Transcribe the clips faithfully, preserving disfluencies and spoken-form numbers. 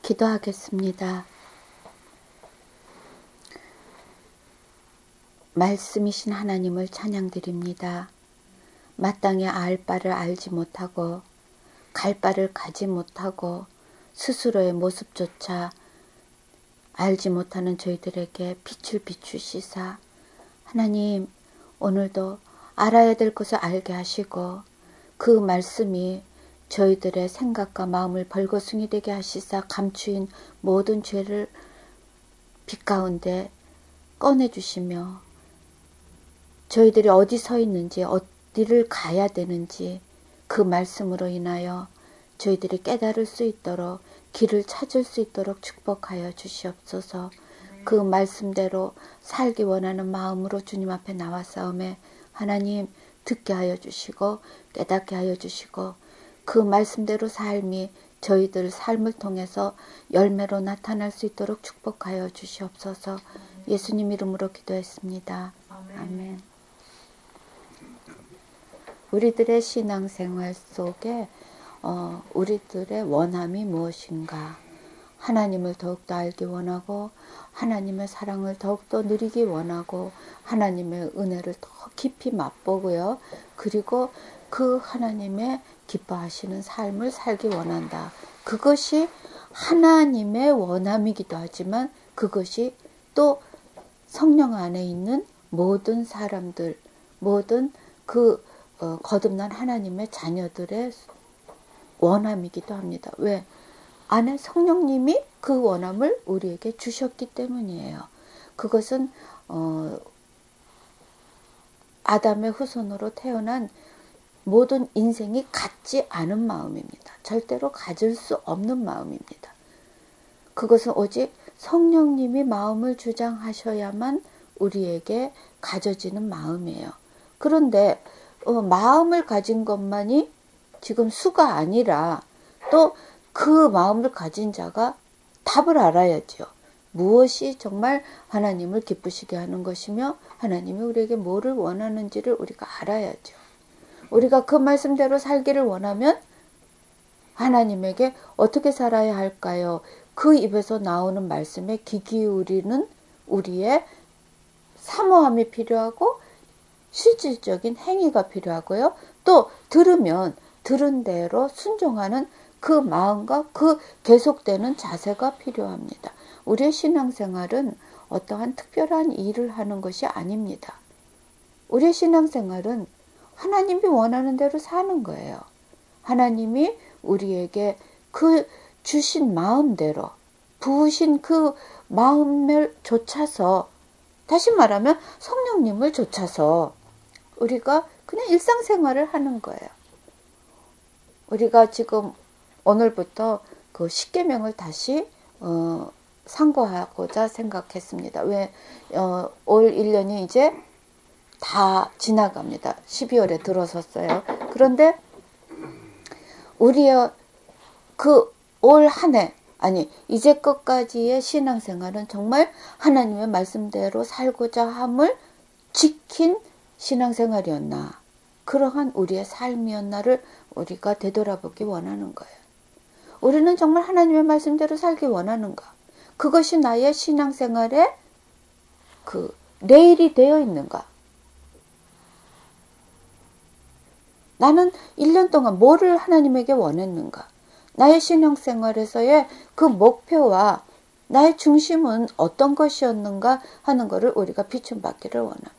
기도하겠습니다. 말씀이신 하나님을 찬양드립니다. 마땅히 알 바를 알지 못하고 갈 바를 가지 못하고 스스로의 모습조차 알지 못하는 저희들에게 빛을 비추시사 하나님 오늘도 알아야 될 것을 알게 하시고 그 말씀이 저희들의 생각과 마음을 벌거숭이 되게 하시사 감추인 모든 죄를 빛 가운데 꺼내주시며 저희들이 어디 서 있는지 어디를 가야 되는지 그 말씀으로 인하여 저희들이 깨달을 수 있도록 길을 찾을 수 있도록 축복하여 주시옵소서. 그 말씀대로 살기 원하는 마음으로 주님 앞에 나와싸움에 하나님 듣게 하여 주시고 깨닫게 하여 주시고 그 말씀대로 삶이 저희들 삶을 통해서 열매로 나타날 수 있도록 축복하여 주시옵소서. 예수님 이름으로 기도했습니다. 아멘. 아멘. 우리들의 신앙생활 속에 어, 우리들의 원함이 무엇인가? 하나님을 더욱더 알기 원하고 하나님의 사랑을 더욱더 누리기 원하고 하나님의 은혜를 더 깊이 맛보고요. 그리고 그 하나님의 기뻐하시는 삶을 살기 원한다. 그것이 하나님의 원함이기도 하지만 그것이 또 성령 안에 있는 모든 사람들, 모든 그 어, 거듭난 하나님의 자녀들의 원함이기도 합니다. 왜? 안에 성령님이 그 원함을 우리에게 주셨기 때문이에요. 그것은 어, 아담의 후손으로 태어난 모든 인생이 같지 않은 마음입니다. 절대로 가질 수 없는 마음입니다. 그것은 오직 성령님이 마음을 주장하셔야만 우리에게 가져지는 마음이에요. 그런데 어, 마음을 가진 것만이 지금 수가 아니라 또 그 마음을 가진 자가 답을 알아야죠. 무엇이 정말 하나님을 기쁘시게 하는 것이며 하나님이 우리에게 뭐를 원하는지를 우리가 알아야죠. 우리가 그 말씀대로 살기를 원하면 하나님에게 어떻게 살아야 할까요? 그 입에서 나오는 말씀에 귀 기울이는 우리의 사모함이 필요하고 실질적인 행위가 필요하고요. 또 들으면 들은 대로 순종하는 그 마음과 그 계속되는 자세가 필요합니다. 우리의 신앙생활은 어떠한 특별한 일을 하는 것이 아닙니다. 우리의 신앙생활은 하나님이 원하는 대로 사는 거예요. 하나님이 우리에게 그 주신 마음대로 부으신 그 마음을 좇아서 다시 말하면 성령님을 좇아서 우리가 그냥 일상생활을 하는 거예요. 우리가 지금 오늘부터 그 십계명을 다시 어, 상고하고자 생각했습니다. 왜 어, 올 일 년이 이제 다 지나갑니다. 십이월에 들어섰어요. 그런데 우리의 그 올 한 해 아니 이제껏까지의 신앙생활은 정말 하나님의 말씀대로 살고자 함을 지킨 신앙생활이었나, 그러한 우리의 삶이었나를 우리가 되돌아보기 원하는 거예요. 우리는 정말 하나님의 말씀대로 살기 원하는가? 그것이 나의 신앙생활의 그 레일이 되어 있는가? 나는 일 년 동안 뭐를 하나님에게 원했는가? 나의 신앙생활에서의 그 목표와 나의 중심은 어떤 것이었는가 하는 것을 우리가 비춤받기를 원합니다.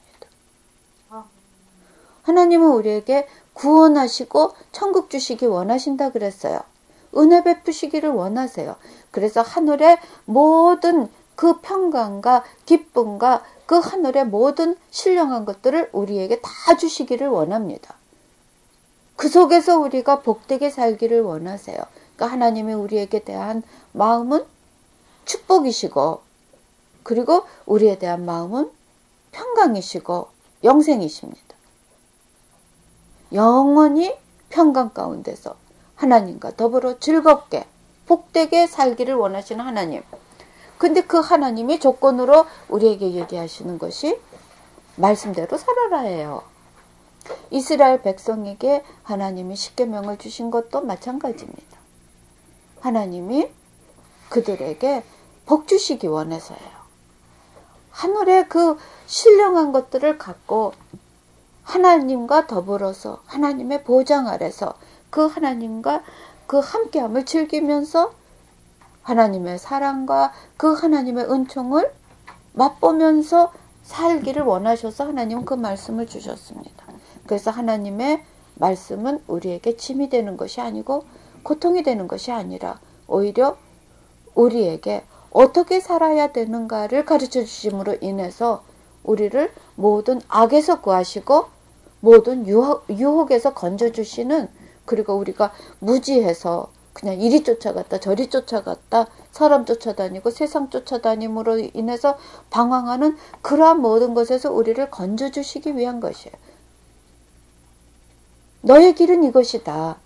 하나님은 우리에게 구원하시고 천국 주시기 원하신다 그랬어요. 은혜 베푸시기를 원하세요. 그래서 하늘의 모든 그 평강과 기쁨과 그 하늘의 모든 신령한 것들을 우리에게 다 주시기를 원합니다. 그 속에서 우리가 복되게 살기를 원하세요. 그러니까 하나님이 우리에게 대한 마음은 축복이시고 그리고 우리에 대한 마음은 평강이시고 영생이십니다. 영원히 평강 가운데서 하나님과 더불어 즐겁게 복되게 살기를 원하시는 하나님. 근데 그 하나님이 조건으로 우리에게 얘기하시는 것이 말씀대로 살아라 해요. 이스라엘 백성에게 하나님이 십계명을 주신 것도 마찬가지입니다. 하나님이 그들에게 복 주시기 원해서예요. 하늘의 그 신령한 것들을 갖고 하나님과 더불어서 하나님의 보좌 아래서 그 하나님과 그 함께함을 즐기면서 하나님의 사랑과 그 하나님의 은총을 맛보면서 살기를 원하셔서 하나님은 그 말씀을 주셨습니다. 그래서 하나님의 말씀은 우리에게 짐이 되는 것이 아니고 고통이 되는 것이 아니라 오히려 우리에게 어떻게 살아야 되는가를 가르쳐 주심으로 인해서 우리를 모든 악에서 구하시고 모든 유혹, 유혹에서 건져주시는, 그리고 우리가 무지해서 그냥 이리 쫓아갔다 저리 쫓아갔다 사람 쫓아다니고 세상 쫓아다님으로 인해서 방황하는 그러한 모든 것에서 우리를 건져주시기 위한 것이에요. 너의 길은 이것이다.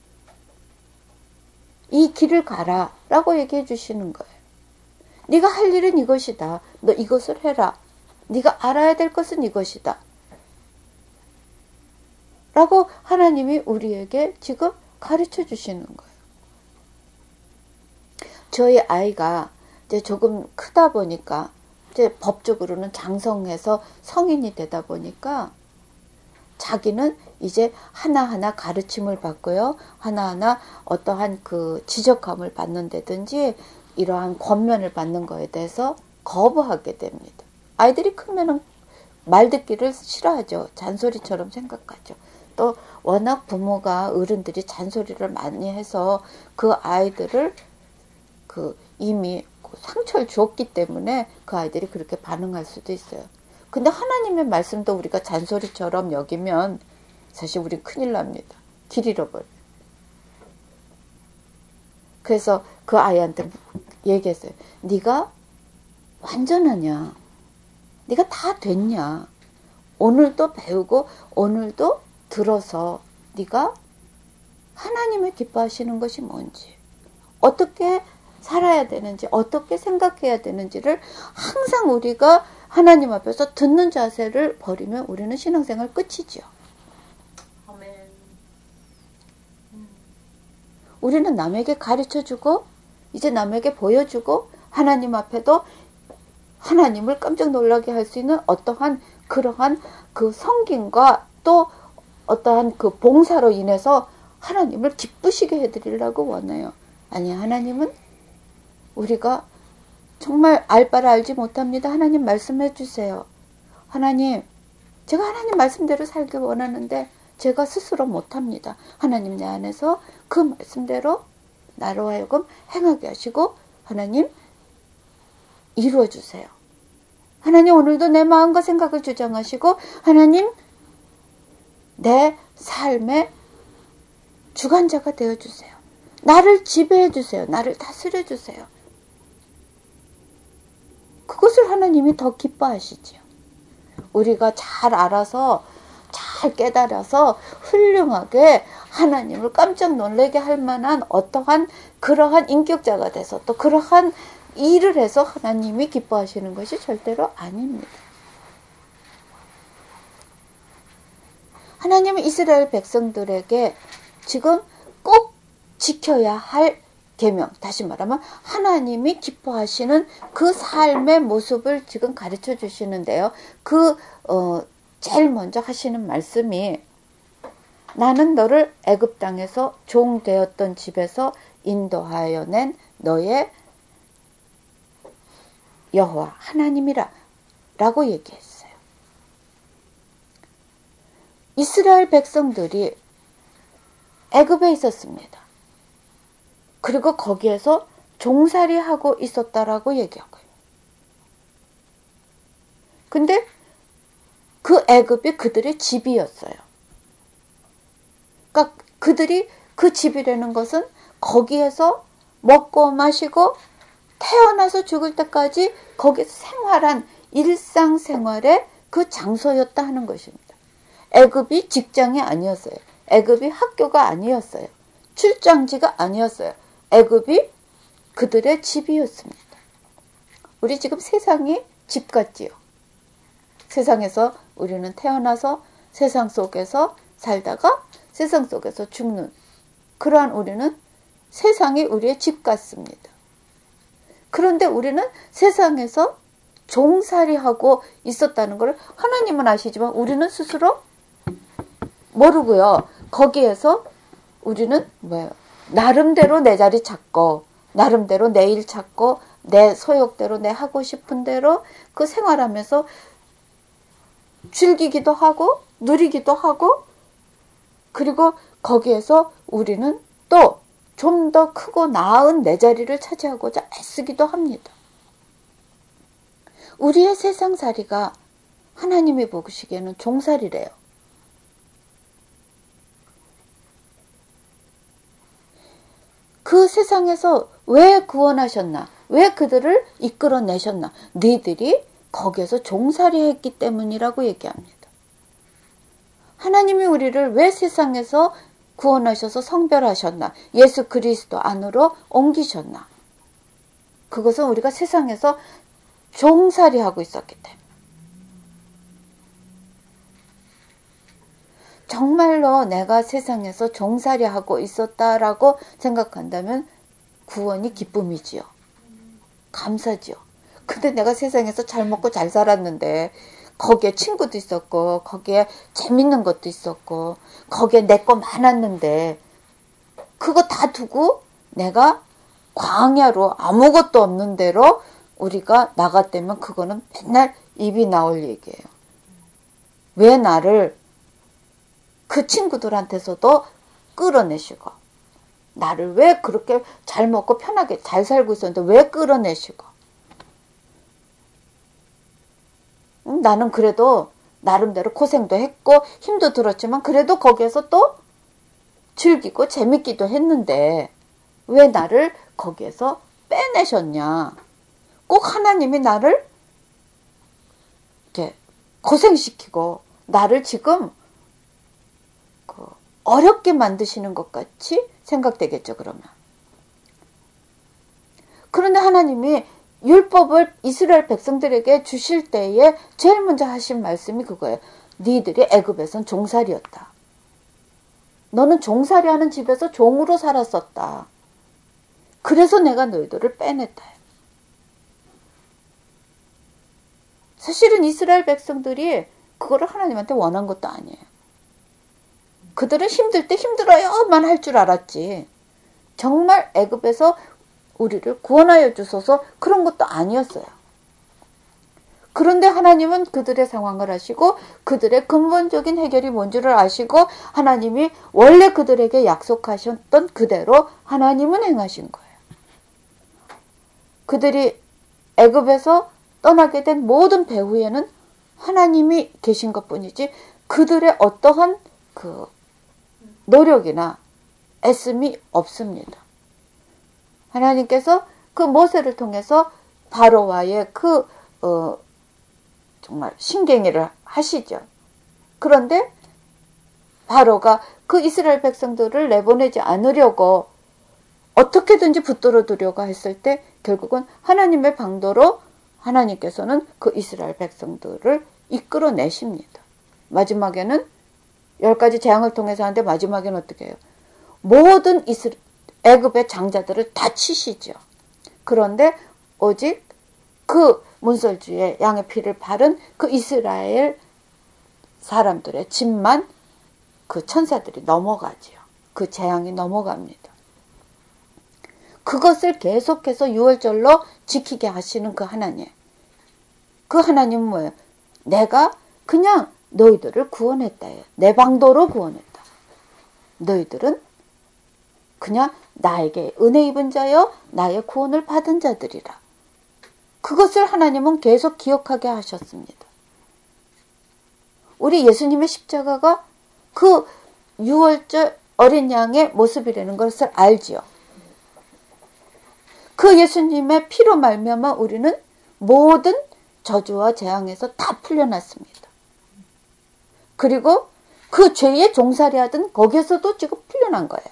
이 길을 가라 라고 얘기해 주시는 거예요. 네가 할 일은 이것이다. 너 이것을 해라. 네가 알아야 될 것은 이것이다. 라고 하나님이 우리에게 지금 가르쳐 주시는 거예요. 저희 아이가 이제 조금 크다 보니까 이제 법적으로는 장성해서 성인이 되다 보니까 자기는 이제 하나하나 가르침을 받고요. 하나하나 어떠한 그 지적함을 받는다든지 이러한 권면을 받는 거에 대해서 거부하게 됩니다. 아이들이 크면은 말 듣기를 싫어하죠. 잔소리처럼 생각하죠. 또 워낙 부모가 어른들이 잔소리를 많이 해서 그 아이들을 그 이미 상처를 주었기 때문에 그 아이들이 그렇게 반응할 수도 있어요. 근데 하나님의 말씀도 우리가 잔소리처럼 여기면 사실 우리 큰일 납니다. 길 잃어버려요. 그래서 그 아이한테 얘기했어요. 네가 완전하냐? 네가 다 됐냐? 오늘도 배우고 오늘도 들어서 네가 하나님을 기뻐하시는 것이 뭔지, 어떻게 살아야 되는지, 어떻게 생각해야 되는지를 항상 우리가 하나님 앞에서 듣는 자세를 버리면 우리는 신앙생활 끝이죠. 아멘. 음. 우리는 남에게 가르쳐주고 이제 남에게 보여주고 하나님 앞에도 하나님을 깜짝 놀라게 할 수 있는 어떠한 그러한 그 성김과 또 어떠한 그 봉사로 인해서 하나님을 기쁘시게 해드리려고 원해요. 아니, 하나님은 우리가 정말 알 바를 알지 못합니다. 하나님 말씀해 주세요. 하나님, 제가 하나님 말씀대로 살기 원하는데 제가 스스로 못합니다. 하나님 내 안에서 그 말씀대로 나로 하여금 행하게 하시고 하나님 이루어 주세요. 하나님 오늘도 내 마음과 생각을 주장하시고 하나님 내 삶의 주관자가 되어주세요. 나를 지배해 주세요. 나를 다스려 주세요. 그것을 하나님이 더 기뻐하시지요. 우리가 잘 알아서 잘 깨달아서 훌륭하게 하나님을 깜짝 놀라게 할 만한 어떠한 그러한 인격자가 돼서 또 그러한 일을 해서 하나님이 기뻐하시는 것이 절대로 아닙니다. 하나님은 이스라엘 백성들에게 지금 꼭 지켜야 할 계명, 다시 말하면 하나님이 기뻐하시는 그 삶의 모습을 지금 가르쳐 주시는데요. 그 어, 제일 먼저 하시는 말씀이 나는 너를 애굽 땅에서 종 되었던 집에서 인도하여 낸 너의 여호와 하나님이라 라고 얘기했어요. 이스라엘 백성들이 애굽에 있었습니다. 그리고 거기에서 종살이하고 있었다라고 얘기하고요. 근데 그 애굽이 그들의 집이었어요. 그러니까 그들이 그 집이라는 것은 거기에서 먹고 마시고 태어나서 죽을 때까지 거기서 생활한 일상생활의 그 장소였다 하는 것입니다. 애굽이 직장이 아니었어요. 애굽이 학교가 아니었어요. 출장지가 아니었어요. 애굽이 그들의 집이었습니다. 우리 지금 세상이 집 같지요. 세상에서 우리는 태어나서 세상 속에서 살다가 세상 속에서 죽는 그러한 우리는 세상이 우리의 집 같습니다. 그런데 우리는 세상에서 종살이하고 있었다는 걸 하나님은 아시지만 우리는 스스로 모르고요. 거기에서 우리는 뭐예요? 나름대로 내 자리 찾고 나름대로 내 일 찾고 내 소욕대로 내 하고 싶은 대로 그 생활하면서 즐기기도 하고 누리기도 하고 그리고 거기에서 우리는 또 좀 더 크고 나은 내 자리를 차지하고자 애쓰기도 합니다. 우리의 세상살이가 하나님이 보시기에는 종살이래요. 그 세상에서 왜 구원하셨나? 왜 그들을 이끌어내셨나? 너희들이 거기에서 종살이 했기 때문이라고 얘기합니다. 하나님이 우리를 왜 세상에서 구원하셔서 성별하셨나? 예수 그리스도 안으로 옮기셨나? 그것은 우리가 세상에서 종살이하고 있었기 때문에. 정말로 내가 세상에서 종살이하고 있었다라고 생각한다면 구원이 기쁨이지요. 감사지요. 근데 내가 세상에서 잘 먹고 잘 살았는데 거기에 친구도 있었고 거기에 재밌는 것도 있었고 거기에 내 거 많았는데 그거 다 두고 내가 광야로 아무것도 없는 데로 우리가 나갔다면 그거는 맨날 입이 나올 얘기예요. 왜 나를 그 친구들한테서도 끌어내시고 나를 왜 그렇게 잘 먹고 편하게 잘 살고 있었는데 왜 끌어내시고 음, 나는 그래도 나름대로 고생도 했고 힘도 들었지만 그래도 거기에서 또 즐기고 재밌기도 했는데 왜 나를 거기에서 빼내셨냐. 꼭 하나님이 나를 이렇게 고생시키고 나를 지금 그 어렵게 만드시는 것 같이 생각되겠죠. 그러면. 그런데 하나님이 율법을 이스라엘 백성들에게 주실 때에 제일 먼저 하신 말씀이 그거예요. 너희들이 애굽에선 종살이였다. 너는 종살이하는 집에서 종으로 살았었다. 그래서 내가 너희들을 빼냈다. 사실은 이스라엘 백성들이 그거를 하나님한테 원한 것도 아니에요. 그들은 힘들 때 힘들어요만 할 줄 알았지. 정말 애굽에서 우리를 구원하여 주소서 그런 것도 아니었어요. 그런데 하나님은 그들의 상황을 아시고 그들의 근본적인 해결이 뭔지를 아시고 하나님이 원래 그들에게 약속하셨던 그대로 하나님은 행하신 거예요. 그들이 애굽에서 떠나게 된 모든 배후에는 하나님이 계신 것뿐이지 그들의 어떠한 그 노력이나 애씀이 없습니다. 하나님께서 그 모세를 통해서 바로와의 그 어, 정말 신경이를 하시죠. 그런데 바로가 그 이스라엘 백성들을 내보내지 않으려고 어떻게든지 붙들어 두려고 했을 때 결국은 하나님의 방도로 하나님께서는 그 이스라엘 백성들을 이끌어내십니다. 마지막에는 열 가지 재앙을 통해서 하는데 마지막에는 어떻게 해요? 모든 이스라 애굽의 장자들을 다 치시죠. 그런데 오직 그 문설주에 양의 피를 바른 그 이스라엘 사람들의 집만 그 천사들이 넘어가지요. 그 재앙이 넘어갑니다. 그것을 계속해서 유월절로 지키게 하시는 그 하나님. 그 하나님은 뭐예요? 내가 그냥 너희들을 구원했다예요. 내 방도로 구원했다. 너희들은 그냥 나에게 은혜 입은 자여 나의 구원을 받은 자들이라. 그것을 하나님은 계속 기억하게 하셨습니다. 우리 예수님의 십자가가 그 유월절 어린 양의 모습이라는 것을 알지요. 그 예수님의 피로 말미암아 우리는 모든 저주와 재앙에서 다 풀려났습니다. 그리고 그 죄에 종살이하던 거기에서도 지금 풀려난 거예요.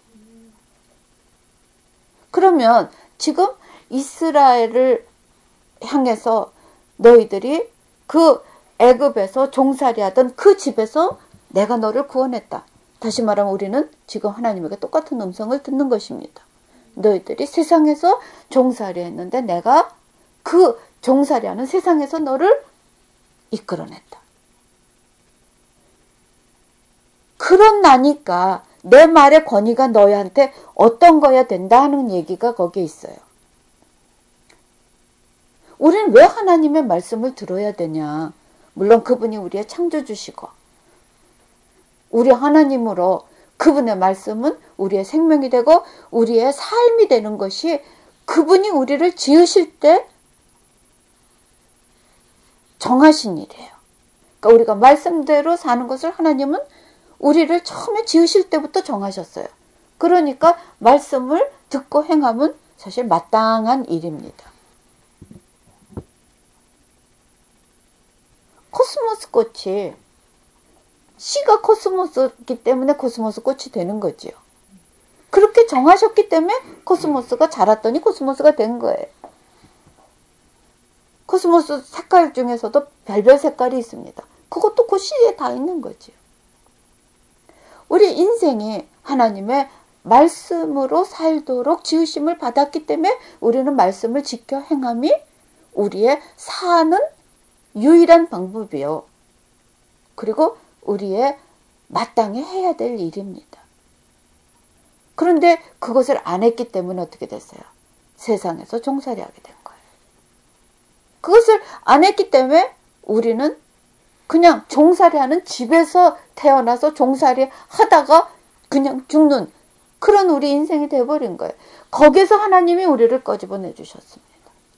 그러면 지금 이스라엘을 향해서 너희들이 그 애굽에서 종살이하던 그 집에서 내가 너를 구원했다. 다시 말하면 우리는 지금 하나님에게 똑같은 음성을 듣는 것입니다. 너희들이 세상에서 종살이 했는데 내가 그 종살이하는 세상에서 너를 이끌어냈다. 그러나니까 내 말의 권위가 너희한테 어떤 거야 된다 하는 얘기가 거기에 있어요. 우리는 왜 하나님의 말씀을 들어야 되냐? 물론 그분이 우리의 창조주시고 우리 하나님으로 그분의 말씀은 우리의 생명이 되고 우리의 삶이 되는 것이 그분이 우리를 지으실 때 정하신 일이에요. 그러니까 우리가 말씀대로 사는 것을 하나님은 우리를 처음에 지으실 때부터 정하셨어요. 그러니까 말씀을 듣고 행하면 사실 마땅한 일입니다. 코스모스 꽃이 씨가 코스모스이기 때문에 코스모스 꽃이 되는 거지요. 그렇게 정하셨기 때문에 코스모스가 자랐더니 코스모스가 된 거예요. 코스모스 색깔 중에서도 별별 색깔이 있습니다. 그것도 그 씨에 다 있는 거지요. 우리 인생이 하나님의 말씀으로 살도록 지으심을 받았기 때문에 우리는 말씀을 지켜 행함이 우리의 사는 유일한 방법이요. 그리고 우리의 마땅히 해야 될 일입니다. 그런데 그것을 안 했기 때문에 어떻게 됐어요? 세상에서 종살이 하게 된 거예요. 그것을 안 했기 때문에 우리는 그냥 종살이 하는 집에서 태어나서 종살이 하다가 그냥 죽는 그런 우리 인생이 되어버린 거예요. 거기서 하나님이 우리를 꺼집어내 주셨습니다.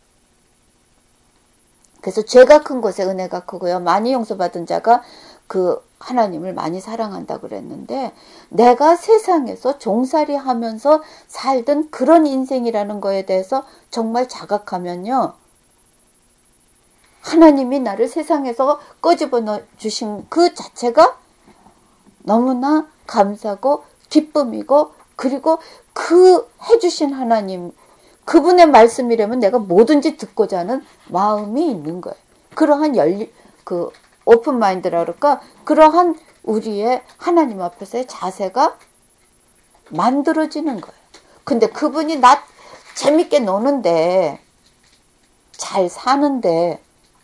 그래서 죄가 큰 곳에 은혜가 크고요. 많이 용서받은 자가 그 하나님을 많이 사랑한다 그랬는데 내가 세상에서 종살이 하면서 살던 그런 인생이라는 거에 대해서 정말 자각하면요. 하나님이 나를 세상에서 꺼집어 주신 그 자체가 너무나 감사고 기쁨이고 그리고 그 해주신 하나님 그분의 말씀이라면 내가 뭐든지 듣고자 하는 마음이 있는 거예요. 그러한 열리, 그 오픈 마인드라 그럴까? 그러한 우리의 하나님 앞에서의 자세가 만들어지는 거예요. 근데 그분이 나 재밌게 노는데 잘 사는데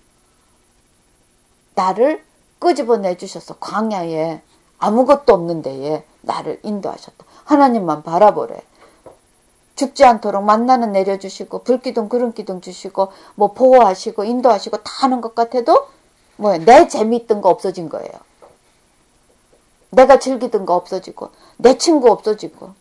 나를 끄집어내 주셔서 광야에 아무것도 없는 데에 나를 인도하셨다. 하나님만 바라보래. 죽지 않도록 만나는 내려주시고 불기둥 구름기둥 주시고 뭐 보호하시고 인도하시고 다 하는 것 같아도 뭐야 내 재미있던 거 없어진 거예요. 내가 즐기던 거 없어지고 내 친구 없어지고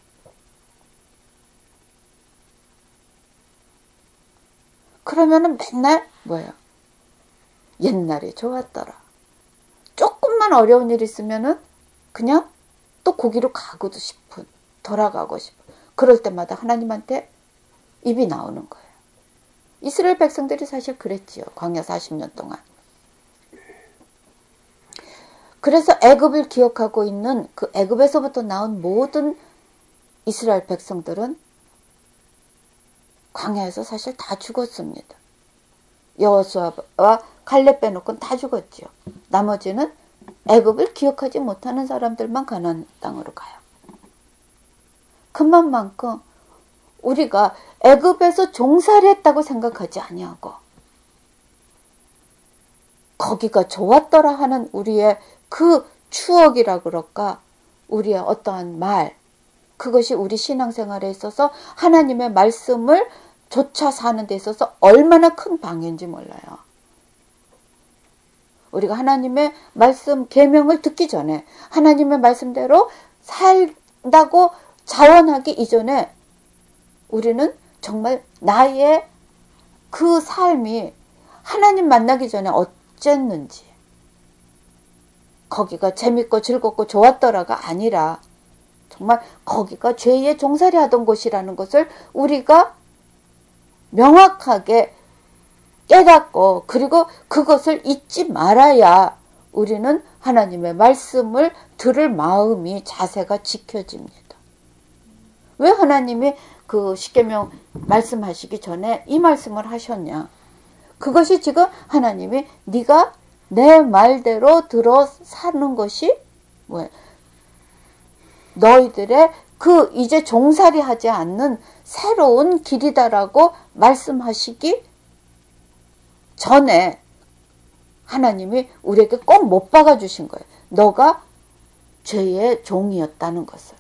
그러면은 맨날 뭐예요? 옛날이 좋았더라. 조금만 어려운 일 있으면은 그냥 또 거기로 가고도 싶은 돌아가고 싶은 그럴 때마다 하나님한테 입이 나오는 거예요. 이스라엘 백성들이 사실 그랬지요. 광야 사십 년 동안. 그래서 애굽을 기억하고 있는 그 애굽에서부터 나온 모든 이스라엘 백성들은 광야에서 사실 다 죽었습니다. 여호수아와 갈렙 빼놓고는 다 죽었지요. 나머지는 애굽을 기억하지 못하는 사람들만 가나안 땅으로 가요. 그만큼 우리가 애굽에서 종살이 했다고 생각하지 아니하고 거기가 좋았더라 하는 우리의 그 추억이라 그럴까 우리의 어떠한 말 그것이 우리 신앙생활에 있어서 하나님의 말씀을 조차 사는 데 있어서 얼마나 큰 방해인지 몰라요. 우리가 하나님의 말씀 계명을 듣기 전에 하나님의 말씀대로 살다고 자원하기 이전에 우리는 정말 나의 그 삶이 하나님 만나기 전에 어쨌는지 거기가 재밌고 즐겁고 좋았더라가 아니라 정말 거기가 죄의 종살이 하던 곳이라는 것을 우리가 명확하게 깨닫고 그리고 그것을 잊지 말아야 우리는 하나님의 말씀을 들을 마음이 자세가 지켜집니다. 왜 하나님이 그 십계명 말씀하시기 전에 이 말씀을 하셨냐? 그것이 지금 하나님이 네가 내 말대로 들어 사는 것이 뭐야? 너희들의 그 이제 종살이 하지 않는 새로운 길이다라고 말씀하시기 전에 하나님이 우리에게 꼭 못 박아 주신 거예요. 너가 죄의 종이었다는 것을.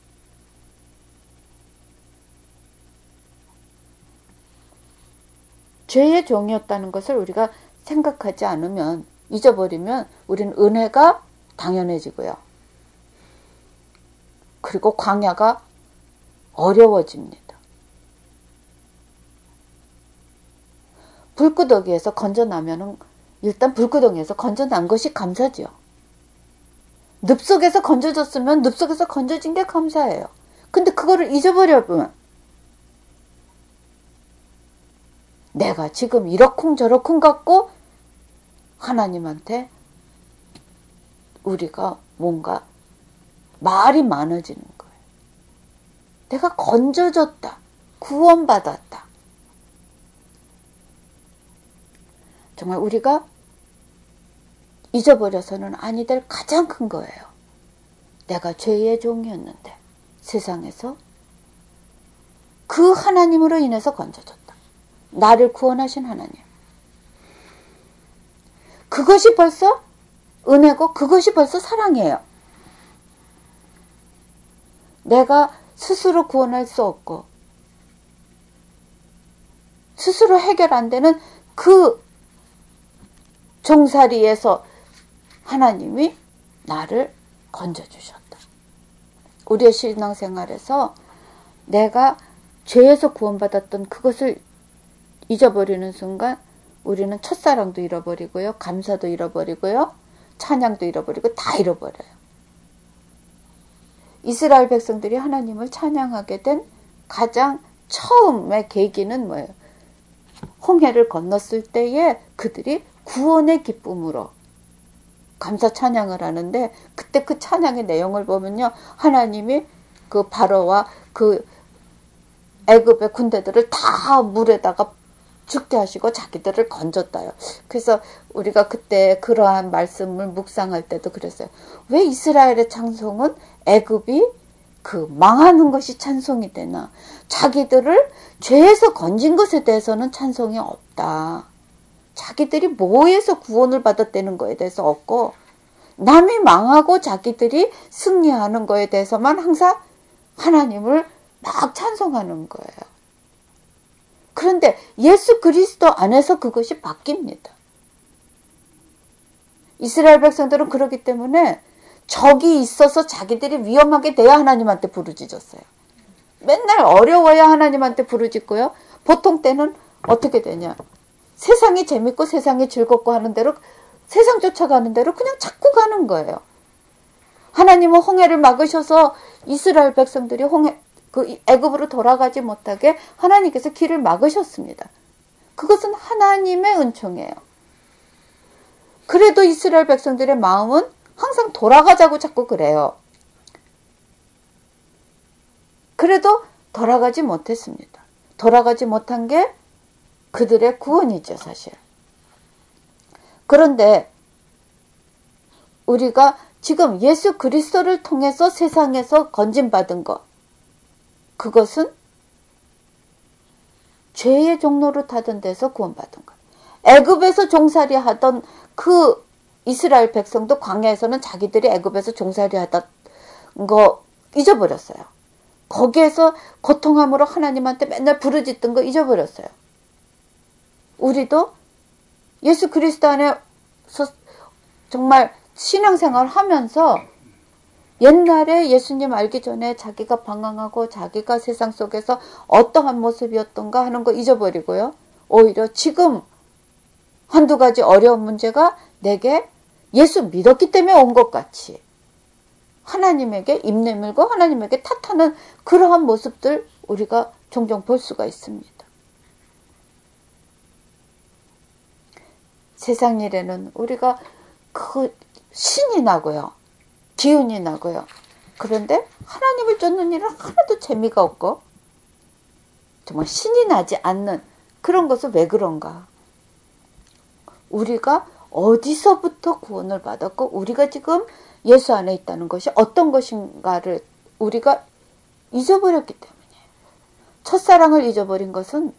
죄의 종이었다는 것을 우리가 생각하지 않으면, 잊어버리면 우리는 은혜가 당연해지고요. 그리고 광야가 어려워집니다. 불구덩이에서 건져나면은 일단 불구덩이에서 건져난 것이 감사지요. 늪 속에서 건져졌으면 늪 속에서 건져진 게 감사해요. 근데 그거를 잊어버려보면 내가 지금 이러쿵저러쿵 같고 하나님한테 우리가 뭔가 말이 많아지는 거예요. 내가 건져졌다. 구원받았다. 정말 우리가 잊어버려서는 아니 될 가장 큰 거예요. 내가 죄의 종이었는데 세상에서 그 하나님으로 인해서 건져졌다. 나를 구원하신 하나님. 그것이 벌써 은혜고 그것이 벌써 사랑이에요. 내가 스스로 구원할 수 없고 스스로 해결 안 되는 그 종살이에서 하나님이 나를 건져주셨다. 우리의 신앙생활에서 내가 죄에서 구원받았던 그것을 잊어버리는 순간 우리는 첫사랑도 잃어버리고요. 감사도 잃어버리고요. 찬양도 잃어버리고 다 잃어버려요. 이스라엘 백성들이 하나님을 찬양하게 된 가장 처음의 계기는 뭐예요? 홍해를 건넜을 때에 그들이 구원의 기쁨으로 감사 찬양을 하는데, 그때 그 찬양의 내용을 보면요, 하나님이 그 바로와 그 애굽의 군대들을 다 물에다가 죽게 하시고 자기들을 건졌다요. 그래서 우리가 그때 그러한 말씀을 묵상할 때도 그랬어요. 왜 이스라엘의 찬송은 애굽이 그 망하는 것이 찬송이 되나? 자기들을 죄에서 건진 것에 대해서는 찬송이 없다. 자기들이 뭐에서 구원을 받았다는 거에 대해서 없고, 남이 망하고 자기들이 승리하는 거에 대해서만 항상 하나님을 막 찬송하는 거예요. 그런데 예수 그리스도 안에서 그것이 바뀝니다. 이스라엘 백성들은 그렇기 때문에 적이 있어서 자기들이 위험하게 돼야 하나님한테 부르짖었어요. 맨날 어려워야 하나님한테 부르짖고요. 보통 때는 어떻게 되냐? 세상이 재밌고 세상이 즐겁고 하는 대로, 세상 쫓아가는 대로 그냥 자꾸 가는 거예요. 하나님은 홍해를 막으셔서 이스라엘 백성들이 홍해, 그 애굽으로 돌아가지 못하게 하나님께서 길을 막으셨습니다. 그것은 하나님의 은총이에요. 그래도 이스라엘 백성들의 마음은 항상 돌아가자고 자꾸 그래요. 그래도 돌아가지 못했습니다. 돌아가지 못한 게 그들의 구원이죠, 사실. 그런데 우리가 지금 예수 그리스도를 통해서 세상에서 건진받은 것, 그것은 죄의 종로를 타던 데서 구원받은 것. 애굽에서 종살이 하던 그 이스라엘 백성도 광야에서는 자기들이 애굽에서 종살이 하던 거 잊어버렸어요. 거기에서 고통함으로 하나님한테 맨날 부르짖던 거 잊어버렸어요. 우리도 예수 그리스도 안에서 정말 신앙생활을 하면서 옛날에 예수님 알기 전에 자기가 방황하고 자기가 세상 속에서 어떠한 모습이었던가 하는 거 잊어버리고요. 오히려 지금 한두 가지 어려운 문제가 내게 예수 믿었기 때문에 온 것 같이 하나님에게 입 내밀고 하나님에게 탓하는 그러한 모습들 우리가 종종 볼 수가 있습니다. 세상 일에는 우리가 그 신이 나고요. 기운이 나고요. 그런데 하나님을 쫓는 일은 하나도 재미가 없고 정말 신이 나지 않는 그런 것은 왜 그런가? 우리가 어디서부터 구원을 받았고 우리가 지금 예수 안에 있다는 것이 어떤 것인가를 우리가 잊어버렸기 때문이에요. 첫사랑을 잊어버린 것은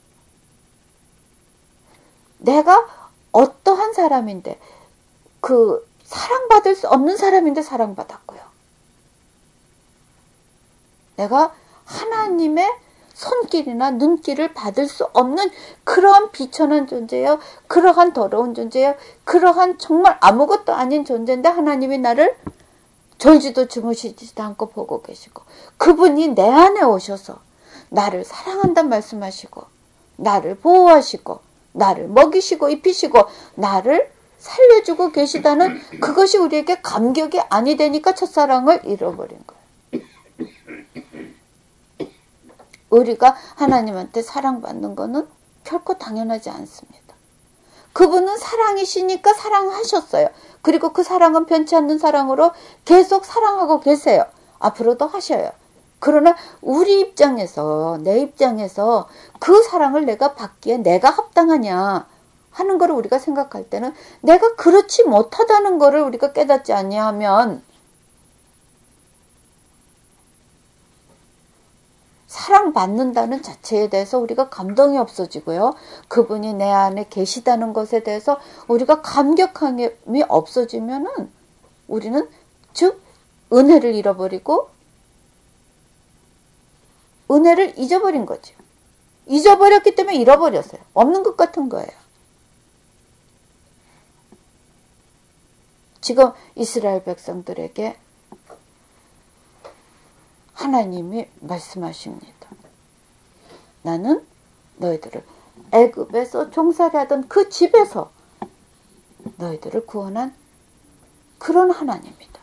내가 어떠한 사람인데, 그 사랑받을 수 없는 사람인데 사랑받았고요. 내가 하나님의 손길이나 눈길을 받을 수 없는 그러한 비천한 존재요, 그러한 더러운 존재요, 그러한 정말 아무것도 아닌 존재인데 하나님이 나를 졸지도 주무시지도 않고 보고 계시고, 그분이 내 안에 오셔서 나를 사랑한다는 말씀하시고, 나를 보호하시고, 나를 먹이시고 입히시고, 나를 살려주고 계시다는 그것이 우리에게 감격이 아니 되니까 첫사랑을 잃어버린 거예요. 우리가 하나님한테 사랑받는 거는 결코 당연하지 않습니다. 그분은 사랑이시니까 사랑하셨어요. 그리고 그 사랑은 변치 않는 사랑으로 계속 사랑하고 계세요. 앞으로도 하셔요. 그러나 우리 입장에서, 내 입장에서 그 사랑을 내가 받기에 내가 합당하냐 하는 거를 우리가 생각할 때는, 내가 그렇지 못하다는 거를 우리가 깨닫지 아니하면 사랑받는다는 자체에 대해서 우리가 감동이 없어지고요. 그분이 내 안에 계시다는 것에 대해서 우리가 감격함이 없어지면은 우리는 즉 은혜를 잃어버리고 은혜를 잊어버린 거죠. 잊어버렸기 때문에 잃어버렸어요. 없는 것 같은 거예요. 지금 이스라엘 백성들에게 하나님이 말씀하십니다. 나는 너희들을 애굽에서 종살이 하던 그 집에서 너희들을 구원한 그런 하나님이다.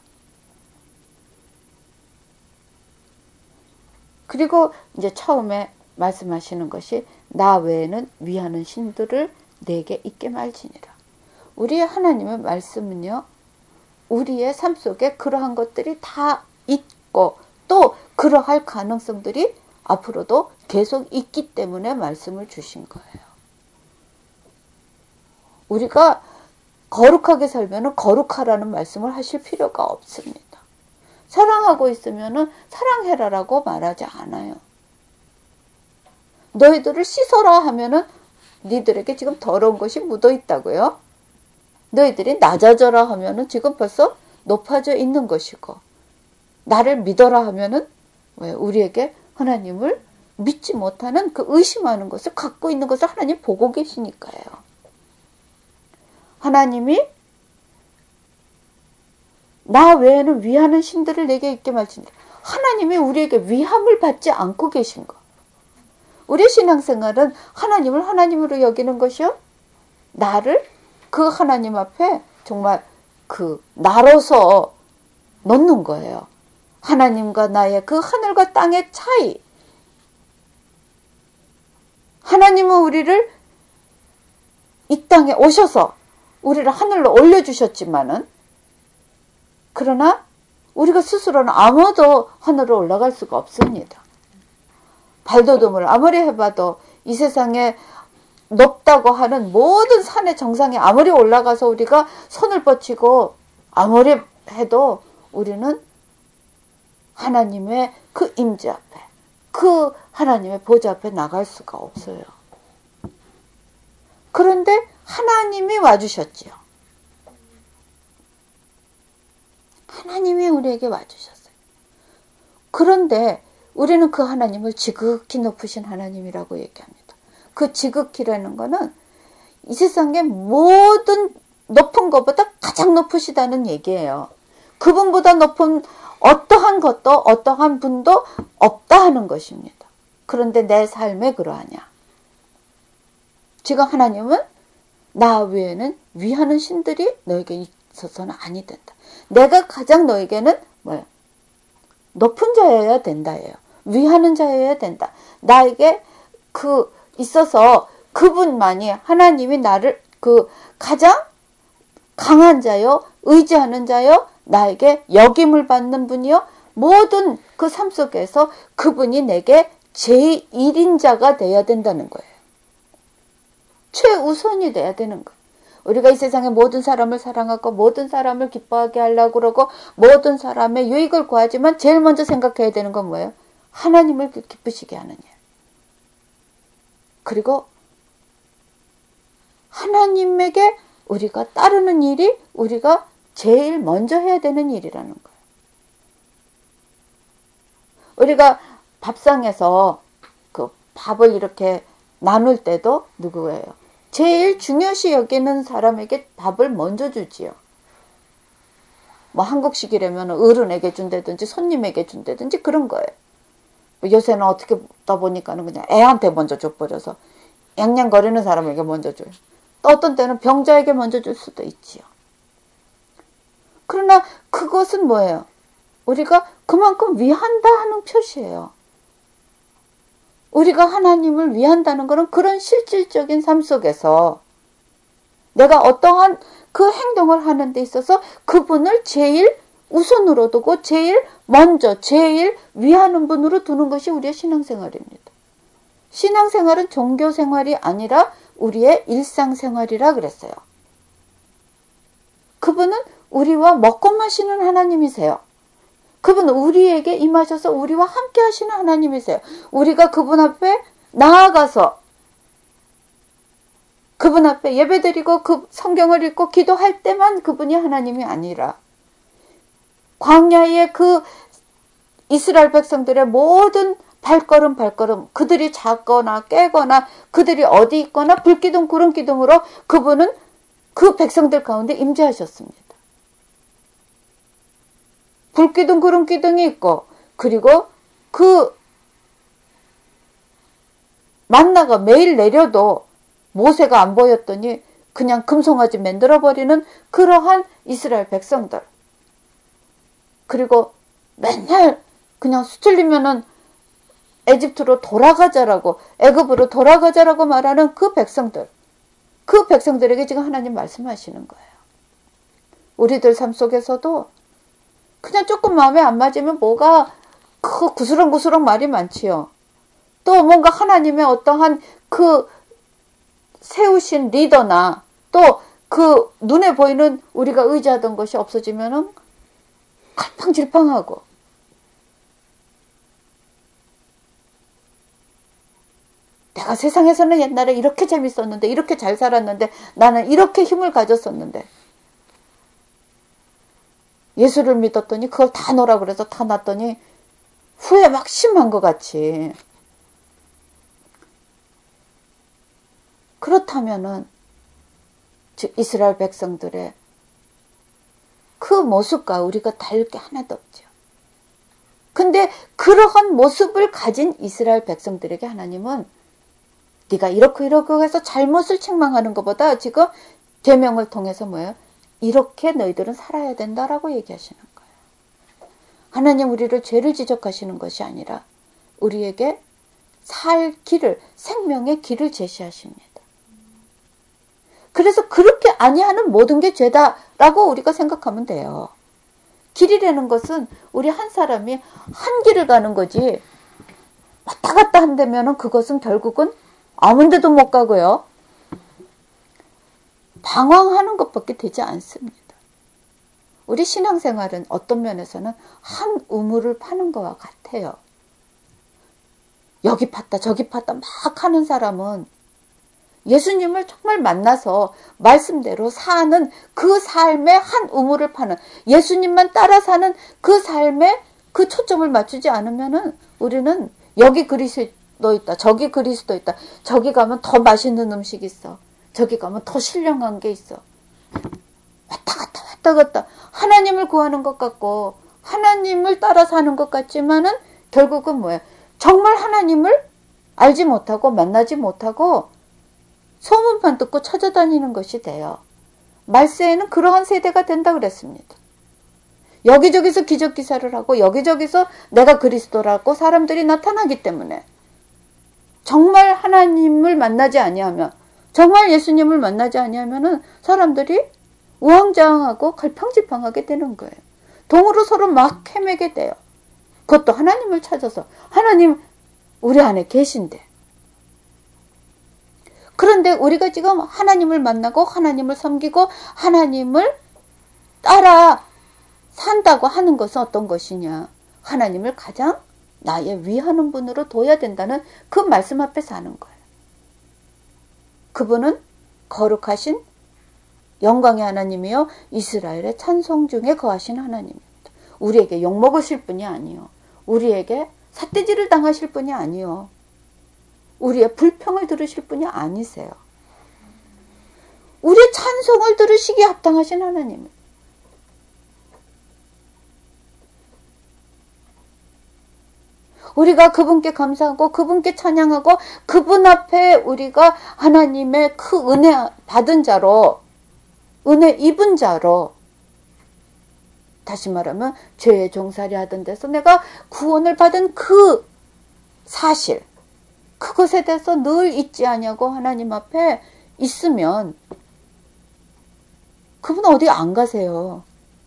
그리고 이제 처음에 말씀하시는 것이 나 외에는 위하는 신들을 내게 있게 말지니라. 우리의 하나님의 말씀은요, 우리의 삶 속에 그러한 것들이 다 있고 또 그러할 가능성들이 앞으로도 계속 있기 때문에 말씀을 주신 거예요. 우리가 거룩하게 살면 거룩하라는 말씀을 하실 필요가 없습니다. 사랑하고 있으면 사랑해라라고 말하지 않아요. 너희들을 씻어라 하면은 니들에게 지금 더러운 것이 묻어 있다고요. 너희들이 낮아져라 하면은 지금 벌써 높아져 있는 것이고, 나를 믿어라 하면은 왜 우리에게 하나님을 믿지 못하는 그 의심하는 것을 갖고 있는 것을 하나님 보고 계시니까요. 하나님이 나 외에는 위하는 신들을 내게 있게 말지니라. 하나님이 우리에게 위함을 받지 않고 계신 것. 우리 신앙생활은 하나님을 하나님으로 여기는 것이요, 나를 그 하나님 앞에 정말 그 나로서 놓는 거예요. 하나님과 나의 그 하늘과 땅의 차이. 하나님은 우리를 이 땅에 오셔서 우리를 하늘로 올려주셨지만은, 그러나 우리가 스스로는 아무도 하늘로 올라갈 수가 없습니다. 발돋움을 아무리 해봐도 이 세상에 높다고 하는 모든 산의 정상에 아무리 올라가서 우리가 손을 뻗치고 아무리 해도 우리는 하나님의 그 임재 앞에, 그 하나님의 보좌 앞에 나갈 수가 없어요. 그런데 하나님이 와주셨지요. 하나님이 우리에게 와주셨어요. 그런데 우리는 그 하나님을 지극히 높으신 하나님이라고 얘기합니다. 그 지극히라는 거는 이 세상의 모든 높은 것보다 가장 높으시다는 얘기예요. 그분보다 높은 어떠한 것도 어떠한 분도 없다 하는 것입니다. 그런데 내 삶에 그러하냐? 지금 하나님은 나 외에는 위하는 신들이 너에게 있어서는 아니 된다. 내가 가장 너에게는 뭐예요? 높은 자여야 된다예요. 위하는 자여야 된다. 나에게 그 있어서 그분만이, 하나님이 나를 그 가장 강한 자요, 의지하는 자요, 나에게 역임을 받는 분이요, 모든 그 삶 속에서 그분이 내게 제일 인자가 돼야 된다는 거예요. 최우선이 돼야 되는 거예요. 우리가 이 세상의 모든 사람을 사랑하고 모든 사람을 기뻐하게 하려고 그러고 모든 사람의 유익을 구하지만 제일 먼저 생각해야 되는 건 뭐예요? 하나님을 기쁘시게 하는 일. 그리고 하나님에게 우리가 따르는 일이 우리가 제일 먼저 해야 되는 일이라는 거예요. 우리가 밥상에서 그 밥을 이렇게 나눌 때도 누구예요? 제일 중요시 여기는 사람에게 밥을 먼저 주지요. 뭐 한국식이라면 어른에게 준다든지 손님에게 준다든지 그런 거예요. 요새는 어떻게 보다 보니까는 그냥 애한테 먼저 줘버려서 냥냥거리는 사람에게 먼저 줘요. 또 어떤 때는 병자에게 먼저 줄 수도 있지요. 그러나 그것은 뭐예요? 우리가 그만큼 위한다 하는 표시예요. 우리가 하나님을 위한다는 것은 그런 실질적인 삶 속에서 내가 어떠한 그 행동을 하는 데 있어서 그분을 제일 우선으로 두고 제일 먼저 제일 위하는 분으로 두는 것이 우리의 신앙생활입니다. 신앙생활은 종교생활이 아니라 우리의 일상생활이라 그랬어요. 그분은 우리와 먹고 마시는 하나님이세요. 그분은 우리에게 임하셔서 우리와 함께 하시는 하나님이세요. 우리가 그분 앞에 나아가서 그분 앞에 예배드리고 그 성경을 읽고 기도할 때만 그분이 하나님이 아니라 광야의 그 이스라엘 백성들의 모든 발걸음 발걸음 그들이 잤거나 깨거나 그들이 어디 있거나 불기둥 구름기둥으로 그분은 그 백성들 가운데 임재하셨습니다. 불기둥 구름기둥이 있고 그리고 그 만나가 매일 내려도 모세가 안 보였더니 그냥 금송아지 만들어버리는 그러한 이스라엘 백성들. 그리고 맨날 그냥 수틀리면은 에집트로 돌아가자라고 애굽으로 돌아가자라고 말하는 그 백성들. 그 백성들에게 지금 하나님 말씀하시는 거예요. 우리들 삶 속에서도 그냥 조금 마음에 안 맞으면 뭐가 그 구스렁구스렁 말이 많지요. 또 뭔가 하나님의 어떠한 그 세우신 리더나 또 그 눈에 보이는 우리가 의지하던 것이 없어지면은 갈팡질팡하고 내가 세상에서는 옛날에 이렇게 재밌었는데 이렇게 잘 살았는데 나는 이렇게 힘을 가졌었는데 예수를 믿었더니 그걸 다 놓으라 그래서 다 놨더니 후회 막 심한 것 같이. 그렇다면은 즉 이스라엘 백성들의 그 모습과 우리가 다를 게 하나도 없죠. 근데 그러한 모습을 가진 이스라엘 백성들에게 하나님은 네가 이렇게 이렇게 해서 잘못을 책망하는 것보다 지금 계명을 통해서 뭐예요? 이렇게 너희들은 살아야 된다라고 얘기하시는 거예요. 하나님 우리를 죄를 지적하시는 것이 아니라 우리에게 살 길을, 생명의 길을 제시하십니다. 그래서 그렇게 아니하는 모든 게 죄다라고 우리가 생각하면 돼요. 길이라는 것은 우리 한 사람이 한 길을 가는 거지 왔다 갔다 한다면 그것은 결국은 아무 데도 못 가고요. 방황하는 것밖에 되지 않습니다. 우리 신앙생활은 어떤 면에서는 한 우물을 파는 것과 같아요. 여기 팠다 저기 팠다 막 하는 사람은 예수님을 정말 만나서 말씀대로 사는 그 삶의 한 우물을 파는 예수님만 따라 사는 그 삶에 그 초점을 맞추지 않으면은 우리는 여기 그리스도 있다 저기 그리스도 있다 저기 가면 더 맛있는 음식 있어 저기 가면 더 신령한 게 있어 왔다 갔다 왔다 갔다 하나님을 구하는 것 같고 하나님을 따라 사는 것 같지만은 결국은 뭐예요? 정말 하나님을 알지 못하고 만나지 못하고 소문만 듣고 찾아다니는 것이 돼요. 말세에는 그러한 세대가 된다 그랬습니다. 여기저기서 기적기사를 하고 여기저기서 내가 그리스도라고 사람들이 나타나기 때문에 정말 하나님을 만나지 아니하면 정말 예수님을 만나지 아니하면은 사람들이 우왕좌왕하고 갈팡질팡하게 되는 거예요. 동으로 서로 막 헤매게 돼요. 그것도 하나님을 찾아서 하나님 우리 안에 계신데 그런데 우리가 지금 하나님을 만나고 하나님을 섬기고 하나님을 따라 산다고 하는 것은 어떤 것이냐? 하나님을 가장 나의 위하는 분으로 둬야 된다는 그 말씀 앞에 사는 거예요. 그분은 거룩하신 영광의 하나님이요 이스라엘의 찬송 중에 거하신 하나님입니다. 우리에게 욕먹으실 분이 아니요, 우리에게 삿대질을 당하실 분이 아니요, 우리의 불평을 들으실 분이 아니세요. 우리의 찬송을 들으시기에 합당하신 하나님. 우리가 그분께 감사하고 그분께 찬양하고 그분 앞에 우리가 하나님의 그 은혜 받은 자로, 은혜 입은 자로, 다시 말하면 죄의 종살이 하던 데서 내가 구원을 받은 그 사실, 그것에 대해서 늘 잊지 아니하고 하나님 앞에 있으면 그분 어디 안 가세요.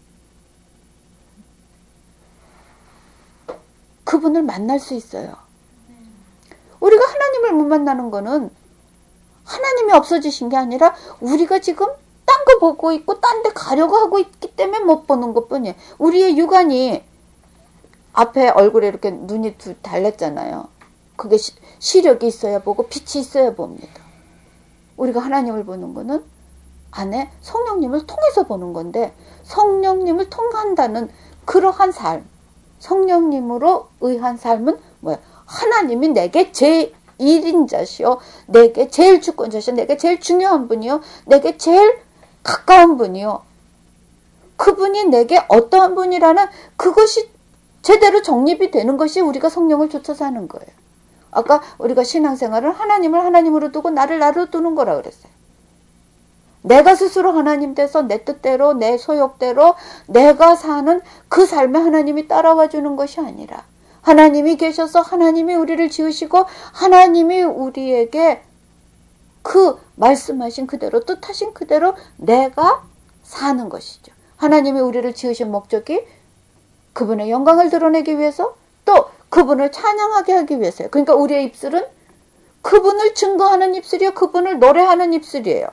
그분을 만날 수 있어요. 우리가 하나님을 못 만나는 거는 하나님이 없어지신 게 아니라 우리가 지금 딴 거 보고 있고 딴 데 가려고 하고 있기 때문에 못 보는 것 뿐이에요. 우리의 육안이 앞에 얼굴에 이렇게 눈이 두 달렸잖아요. 그게 시, 시력이 있어야 보고 빛이 있어야 봅니다. 우리가 하나님을 보는 거는 안에 성령님을 통해서 보는 건데, 성령님을 통한다는 그러한 삶, 성령님으로 의한 삶은 뭐야? 하나님이 내게 제일인자시오, 내게 제일 주권자시오, 내게 제일 중요한 분이요, 내게 제일 가까운 분이요, 그분이 내게 어떠한 분이라는 그것이 제대로 정립이 되는 것이 우리가 성령을 쫓아서 하는 거예요. 아까 우리가 신앙생활을 하나님을 하나님으로 두고 나를 나로 두는 거라 그랬어요. 내가 스스로 하나님 돼서 내 뜻대로 내 소욕대로 내가 사는 그 삶에 하나님이 따라와 주는 것이 아니라, 하나님이 계셔서 하나님이 우리를 지으시고 하나님이 우리에게 그 말씀하신 그대로 뜻하신 그대로 내가 사는 것이죠. 하나님이 우리를 지으신 목적이 그분의 영광을 드러내기 위해서, 또 그분을 찬양하게 하기 위해서요. 그러니까 우리의 입술은 그분을 증거하는 입술이요, 그분을 노래하는 입술이에요.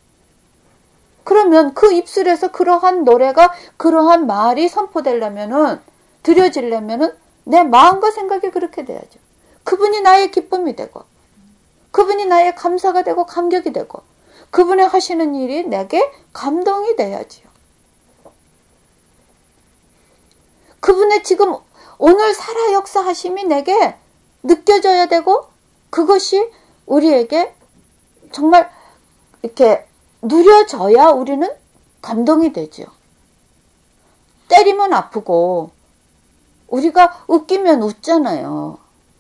그러면 그 입술에서 그러한 노래가, 그러한 말이 선포되려면은, 드려지려면은 내 마음과 생각이 그렇게 돼야죠. 그분이 나의 기쁨이 되고, 그분이 나의 감사가 되고 감격이 되고, 그분의 하시는 일이 내게 감동이 돼야지요. 그분의 지금 오늘 살아 역사하심이 내게 느껴져야 되고, 그것이 우리에게 정말 이렇게 누려져야 우리는 감동이 되죠. 때리면 아프고 우리가 웃기면 웃잖아요.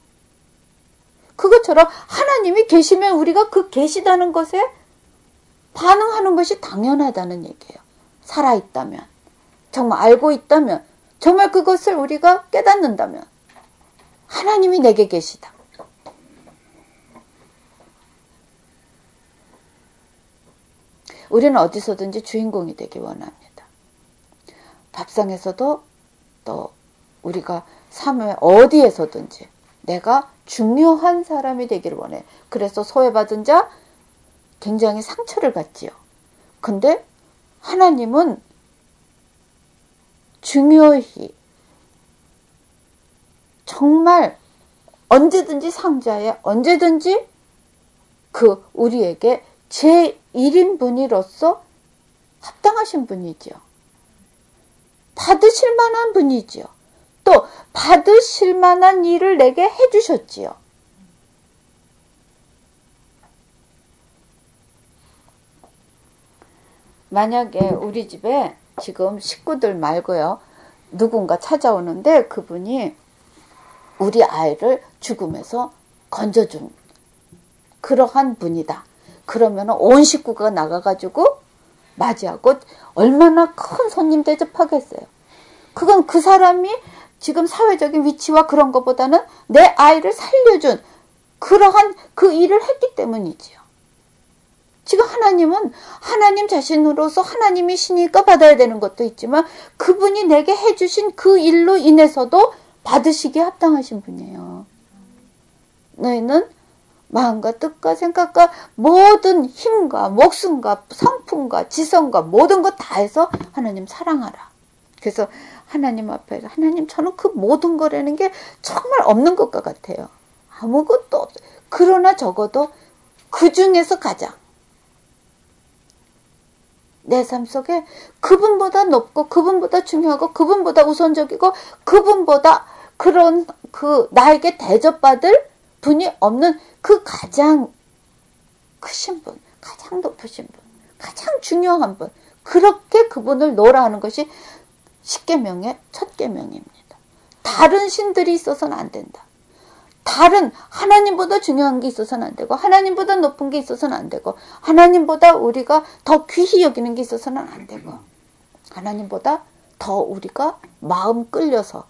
그것처럼 하나님이 계시면 우리가 그 계시다는 것에 반응하는 것이 당연하다는 얘기예요. 살아있다면, 정말 알고 있다면, 정말 그것을 우리가 깨닫는다면 하나님이 내게 계시다. 우리는 어디서든지 주인공이 되기 원합니다. 밥상에서도, 또 우리가 삶의 어디에서든지 내가 중요한 사람이 되기를 원해요. 그래서 소외받은 자 굉장히 상처를 받지요. 근데 하나님은 중요히 정말 언제든지 상자에 언제든지 그 우리에게 제일인분으로서 합당하신 분이지요. 받으실 만한 분이지요. 또 받으실 만한 일을 내게 해주셨지요. 만약에 우리 집에 지금 식구들 말고요, 누군가 찾아오는데 그분이 우리 아이를 죽음에서 건져준 그러한 분이다. 그러면 온 식구가 나가가지고 맞이하고 얼마나 큰 손님 대접하겠어요. 그건 그 사람이 지금 사회적인 위치와 그런 것보다는 내 아이를 살려준 그러한 그 일을 했기 때문이지요. 지금 하나님은 하나님 자신으로서 하나님이시니까 받아야 되는 것도 있지만, 그분이 내게 해주신 그 일로 인해서도 받으시기에 합당하신 분이에요. 너희는 마음과 뜻과 생각과 모든 힘과 목숨과 성품과 지성과 모든 것 다 해서 하나님 사랑하라. 그래서 하나님 앞에서 하나님 저는 그 모든 거라는 게 정말 없는 것과 같아요. 아무것도 없어요. 그러나 적어도 그 중에서 가장 내 삶 속에 그분보다 높고 그분보다 중요하고 그분보다 우선적이고 그분보다 그런 그 나에게 대접받을 분이 없는 그 가장 크신 분, 가장 높으신 분, 가장 중요한 분, 그렇게 그분을 놓으라 하는 것이 십계명의 첫 계명입니다. 다른 신들이 있어서는 안 된다. 다른 하나님보다 중요한 게 있어서는 안 되고 하나님보다 높은 게 있어서는 안 되고 하나님보다 우리가 더 귀히 여기는 게 있어서는 안 되고 하나님보다 더 우리가 마음 끌려서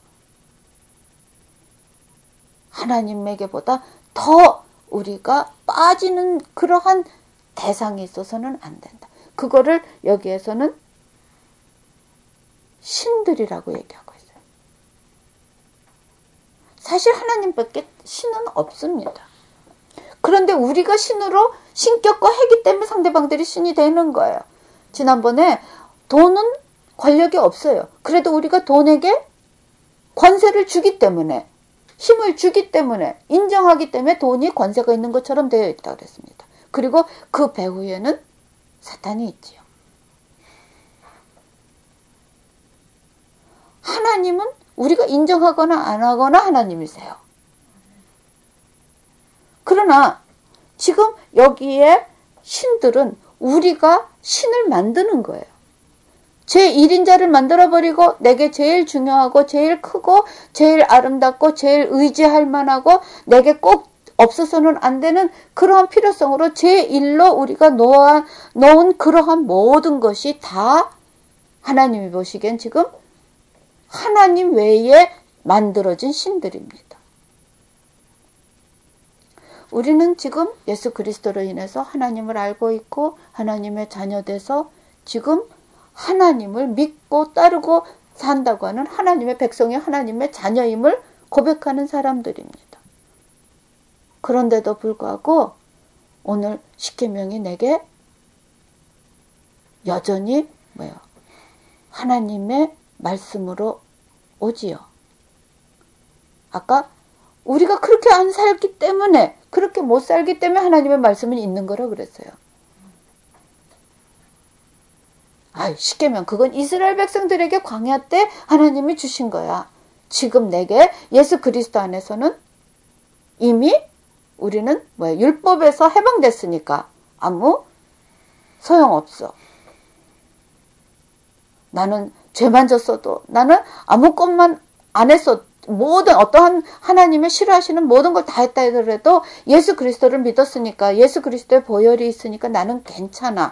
하나님에게보다 더 우리가 빠지는 그러한 대상이 있어서는 안 된다. 그거를 여기에서는 신들이라고 얘기하고 있어요. 사실 하나님밖에 신은 없습니다. 그런데 우리가 신으로 신격과 했기 때문에 상대방들이 신이 되는 거예요. 지난번에 돈은 권력이 없어요. 그래도 우리가 돈에게 권세를 주기 때문에 힘을 주기 때문에 인정하기 때문에 돈이 권세가 있는 것처럼 되어 있다고 그랬습니다. 그리고 그 배후에는 사탄이 있지요. 하나님은 우리가 인정하거나 안 하거나 하나님이세요. 그러나 지금 여기에 신들은 우리가 신을 만드는 거예요. 제일 인자를 만들어버리고 내게 제일 중요하고 제일 크고 제일 아름답고 제일 의지할 만하고 내게 꼭 없어서는 안 되는 그러한 필요성으로 제일로 우리가 놓아, 놓은 그러한 모든 것이 다 하나님이 보시기엔 지금 하나님 외에 만들어진 신들입니다. 우리는 지금 예수 그리스도로 인해서 하나님을 알고 있고 하나님의 자녀돼서 지금 하나님을 믿고 따르고 산다고 하는 하나님의 백성이 하나님의 자녀임을 고백하는 사람들입니다. 그런데도 불구하고 오늘 십계명이 내게 여전히 뭐요? 하나님의 말씀으로 오지요. 아까 우리가 그렇게 안 살기 때문에 그렇게 못 살기 때문에 하나님의 말씀은 있는 거라고 그랬어요. 아, 십계명 그건 이스라엘 백성들에게 광야 때 하나님이 주신 거야. 지금 내게 예수 그리스도 안에서는 이미 우리는 뭐야 율법에서 해방됐으니까 아무 소용없어. 나는 죄만 졌어도 나는 아무 것만 안 했어. 모든 어떠한 하나님의 싫어하시는 모든 걸 다 했다 하더라도 예수 그리스도를 믿었으니까 예수 그리스도의 보혈이 있으니까 나는 괜찮아.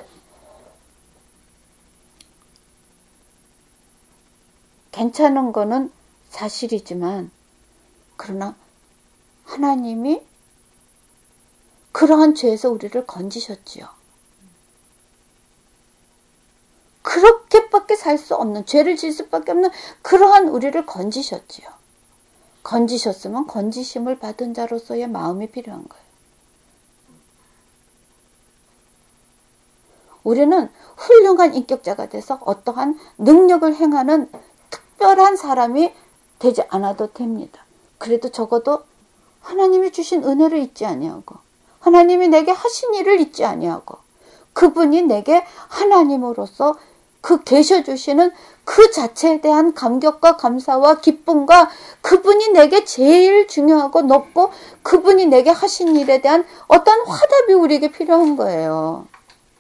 괜찮은 거는 사실이지만 그러나 하나님이 그러한 죄에서 우리를 건지셨지요. 그렇게밖에 살 수 없는 죄를 지을 수밖에 없는 그러한 우리를 건지셨지요. 건지셨으면 건지심을 받은 자로서의 마음이 필요한 거예요. 우리는 훌륭한 인격자가 돼서 어떠한 능력을 행하는 특별한 사람이 되지 않아도 됩니다. 그래도 적어도 하나님이 주신 은혜를 잊지 아니하고 하나님이 내게 하신 일을 잊지 아니하고 그분이 내게 하나님으로서 그 계셔주시는 그 자체에 대한 감격과 감사와 기쁨과 그분이 내게 제일 중요하고 높고 그분이 내게 하신 일에 대한 어떤 화답이 우리에게 필요한 거예요.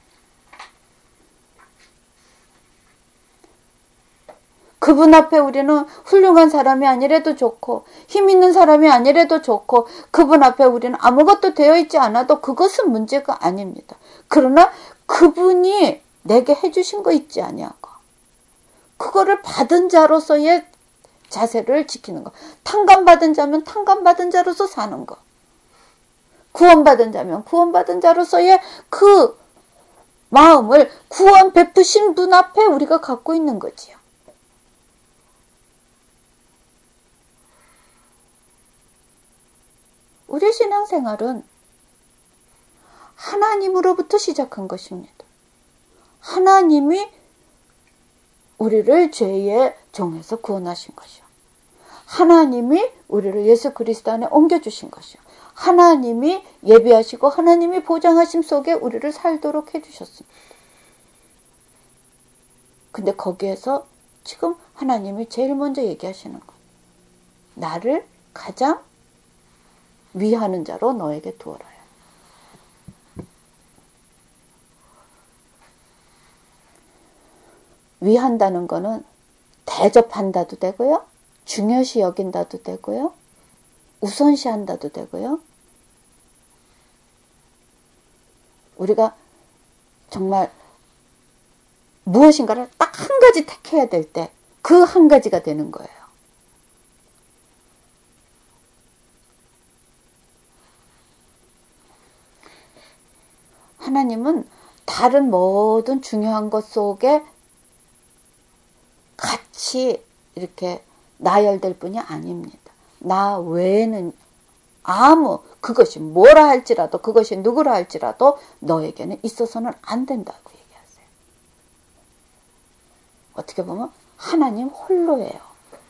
그분 앞에 우리는 훌륭한 사람이 아니래도 좋고 힘 있는 사람이 아니래도 좋고 그분 앞에 우리는 아무것도 되어 있지 않아도 그것은 문제가 아닙니다. 그러나 그분이 내게 해주신 거 있지 아니하고 그거를 받은 자로서의 자세를 지키는 거. 탕감받은 자면 탕감받은 자로서 사는 거. 구원받은 자면 구원받은 자로서의 그 마음을 구원 베푸신 분 앞에 우리가 갖고 있는 거지요. 우리 신앙생활은 하나님으로부터 시작한 것입니다. 하나님이 우리를 죄의 종에서 구원하신 것이요. 하나님이 우리를 예수 그리스도 안에 옮겨주신 것이요. 하나님이 예비하시고 하나님이 보장하심 속에 우리를 살도록 해주셨습니다. 근데 거기에서 지금 하나님이 제일 먼저 얘기하시는 것. 나를 가장 위하는 자로 너에게 두어라. 위한다는 거는 대접한다도 되고요. 중요시 여긴다도 되고요. 우선시한다도 되고요. 우리가 정말 무엇인가를 딱 한 가지 택해야 될 때 그 한 가지가 되는 거예요. 하나님은 다른 모든 중요한 것 속에 같이 이렇게 나열될 분이 아닙니다. 나 외에는 아무 그것이 뭐라 할지라도 그것이 누구라 할지라도 너에게는 있어서는 안 된다고 얘기하세요. 어떻게 보면 하나님 홀로예요.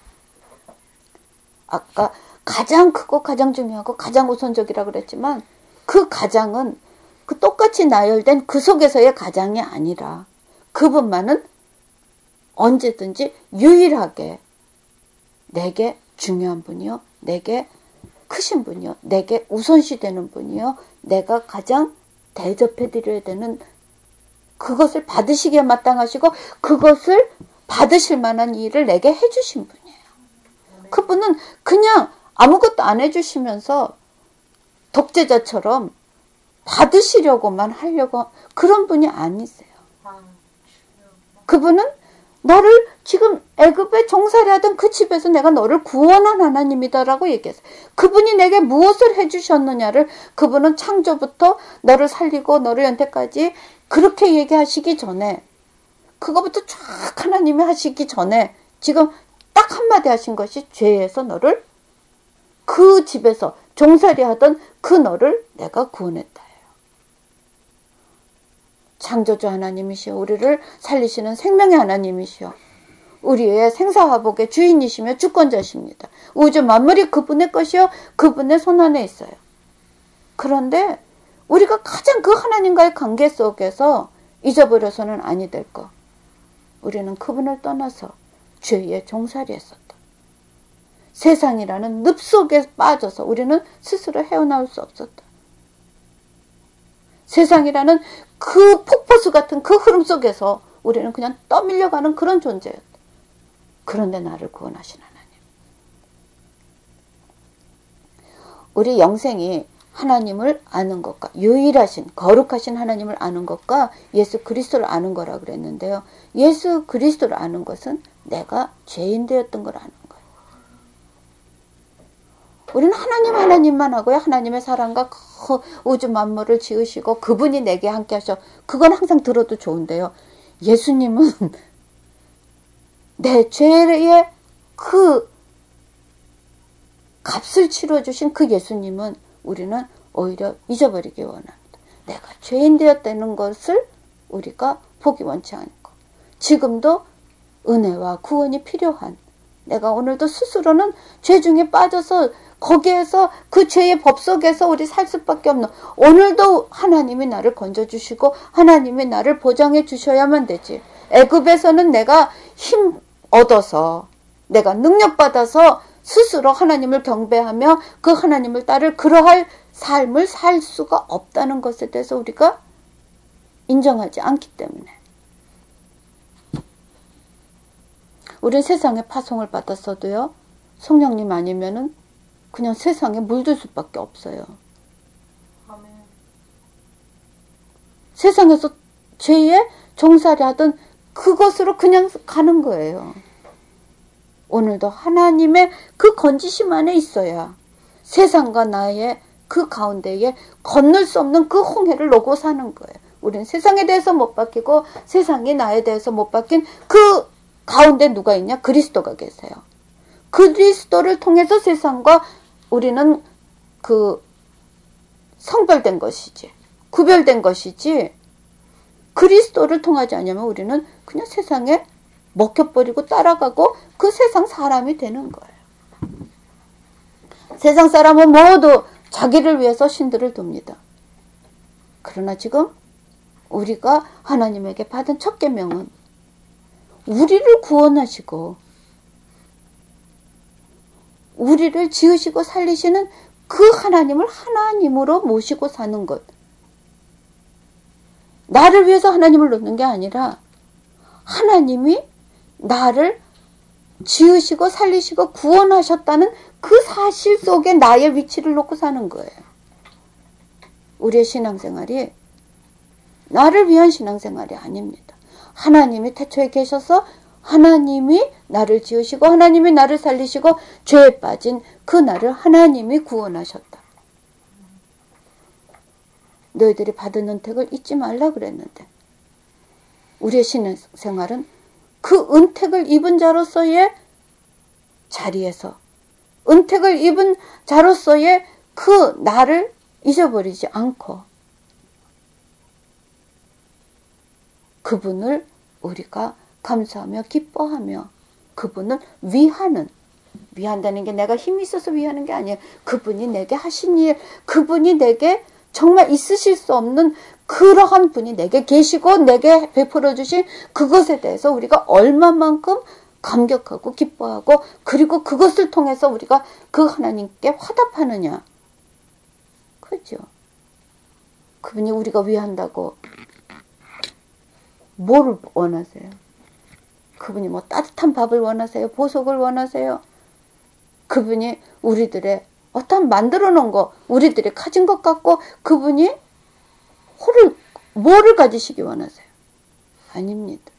아까 가장 크고 가장 중요하고 가장 우선적이라고 그랬지만 그 가장은 그 똑같이 나열된 그 속에서의 가장이 아니라 그분만은 언제든지 유일하게 내게 중요한 분이요, 내게 크신 분이요, 내게 우선시 되는 분이요, 내가 가장 대접해 드려야 되는 그것을 받으시기에 마땅하시고 그것을 받으실 만한 일을 내게 해주신 분이에요. 그분은 그냥 아무것도 안 해주시면서 독재자처럼 받으시려고만 하려고 그런 분이 아니세요. 그분은 너를 지금 애굽에 종살이 하던 그 집에서 내가 너를 구원한 하나님이다라고 얘기했어요. 그분이 내게 무엇을 해주셨느냐를 그분은 창조부터 너를 살리고 너를 연태까지 그렇게 얘기하시기 전에 그거부터 쫙 하나님이 하시기 전에 지금 딱 한마디 하신 것이 죄에서 너를 그 집에서 종살이 하던 그 너를 내가 구원했다. 창조주 하나님이시여 우리를 살리시는 생명의 하나님이시여 우리의 생사화복의 주인이시며 주권자십니다. 우주 만물이 그분의 것이요 그분의 손안에 있어요. 그런데 우리가 가장 그 하나님과의 관계 속에서 잊어버려서는 아니 될 것. 우리는 그분을 떠나서 죄의 종살이 했었다. 세상이라는 늪 속에 빠져서 우리는 스스로 헤어나올 수 없었다. 세상이라는 그 폭포수 같은 그 흐름 속에서 우리는 그냥 떠밀려가는 그런 존재였다. 그런데 나를 구원하신 하나님. 우리 영생이 하나님을 아는 것과 유일하신 거룩하신 하나님을 아는 것과 예수 그리스도를 아는 거라 그랬는데요. 예수 그리스도를 아는 것은 내가 죄인 되었던 걸 아는 거예요. 우리는 하나님 하나님만 하고요. 하나님의 사랑과 그 우주 만물을 지으시고 그분이 내게 함께 하셔. 그건 항상 들어도 좋은데요. 예수님은 내 죄의 그 값을 치러주신 그 예수님은 우리는 오히려 잊어버리기 원합니다. 내가 죄인 되었다는 것을 우리가 보기 원치 않고 지금도 은혜와 구원이 필요한 내가 오늘도 스스로는 죄 중에 빠져서 거기에서 그 죄의 법 속에서 우리 살 수밖에 없는 오늘도 하나님이 나를 건져주시고 하나님이 나를 보장해 주셔야만 되지. 애굽에서는 내가 힘 얻어서 내가 능력받아서 스스로 하나님을 경배하며 그 하나님을 따를 그러할 삶을 살 수가 없다는 것에 대해서 우리가 인정하지 않기 때문에 우린 세상에 파송을 받았어도요. 성령님 아니면은 그냥 세상에 물들 수밖에 없어요. 아멘. 세상에서 죄에 종살이 하던 그것으로 그냥 가는 거예요. 오늘도 하나님의 그 건지심 안에 있어야 세상과 나의 그 가운데에 건널 수 없는 그 홍해를 놓고 사는 거예요. 우리는 세상에 대해서 못 바뀌고 세상이 나에 대해서 못 바뀐 그 가운데 누가 있냐? 그리스도가 계세요. 그리스도를 통해서 세상과 우리는 그 성별된 것이지 구별된 것이지 그리스도를 통하지 않으면 우리는 그냥 세상에 먹혀버리고 따라가고 그 세상 사람이 되는 거예요. 세상 사람은 모두 자기를 위해서 신들을 둡니다. 그러나 지금 우리가 하나님에게 받은 첫 계명은 우리를 구원하시고 우리를 지으시고 살리시는 그 하나님을 하나님으로 모시고 사는 것. 나를 위해서 하나님을 놓는 게 아니라 하나님이 나를 지으시고 살리시고 구원하셨다는 그 사실 속에 나의 위치를 놓고 사는 거예요. 우리의 신앙생활이 나를 위한 신앙생활이 아닙니다. 하나님이 태초에 계셔서 하나님이 나를 지으시고 하나님이 나를 살리시고 죄에 빠진 그 나를 하나님이 구원하셨다. 너희들이 받은 은택을 잊지 말라 그랬는데 우리의 신앙생활은 그 은택을 입은 자로서의 자리에서 은택을 입은 자로서의 그 나를 잊어버리지 않고 그분을 우리가 감사하며 기뻐하며 그분을 위하는, 위한다는 게 내가 힘이 있어서 위하는 게 아니에요. 그분이 내게 하신 일, 그분이 내게 정말 있으실 수 없는 그러한 분이 내게 계시고 내게 베풀어 주신 그것에 대해서 우리가 얼마만큼 감격하고 기뻐하고 그리고 그것을 통해서 우리가 그 하나님께 화답하느냐. 그죠? 그분이 우리가 위한다고 뭐를 원하세요? 그분이 뭐 따뜻한 밥을 원하세요? 보석을 원하세요? 그분이 우리들의 어떤 만들어 놓은 거, 우리들이 가진 것 같고 그분이 호를, 뭐를 가지시기 원하세요? 아닙니다.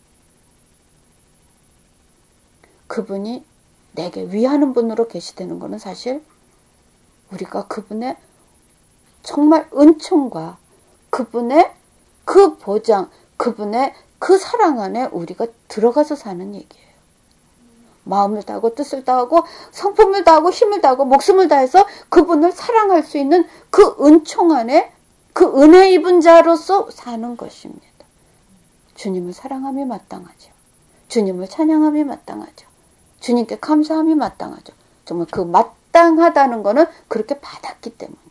그분이 내게 위하는 분으로 계시다는 것은 사실 우리가 그분의 정말 은총과 그분의 그 보장, 그분의 그 사랑 안에 우리가 들어가서 사는 얘기예요. 마음을 다하고 뜻을 다하고 성품을 다하고 힘을 다하고 목숨을 다해서 그분을 사랑할 수 있는 그 은총 안에 그 은혜 입은 자로서 사는 것입니다. 주님을 사랑함이 마땅하죠. 주님을 찬양함이 마땅하죠. 주님께 감사함이 마땅하죠. 정말 그 마땅하다는 거는 그렇게 받았기 때문이에요.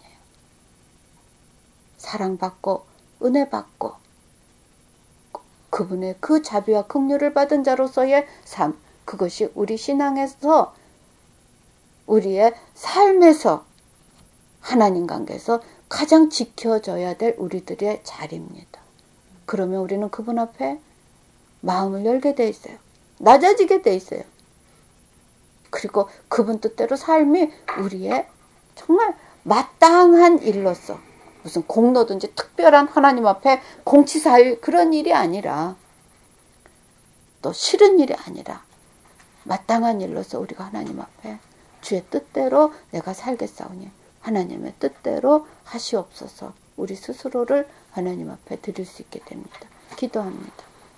사랑받고 은혜 받고 그분의 그 자비와 긍휼을 받은 자로서의 삶, 그것이 우리 신앙에서 우리의 삶에서 하나님 관계에서 가장 지켜져야 될 우리들의 자리입니다. 그러면 우리는 그분 앞에 마음을 열게 돼 있어요. 낮아지게 돼 있어요. 그리고 그분 뜻대로 삶이 우리의 정말 마땅한 일로서 무슨 공로든지 특별한 하나님 앞에 공치사일 그런 일이 아니라 또 싫은 일이 아니라 마땅한 일로서 우리가 하나님 앞에 주의 뜻대로 내가 살겠사오니 하나님의 뜻대로 하시옵소서. 우리 스스로를 하나님 앞에 드릴 수 있게 됩니다. 기도합니다.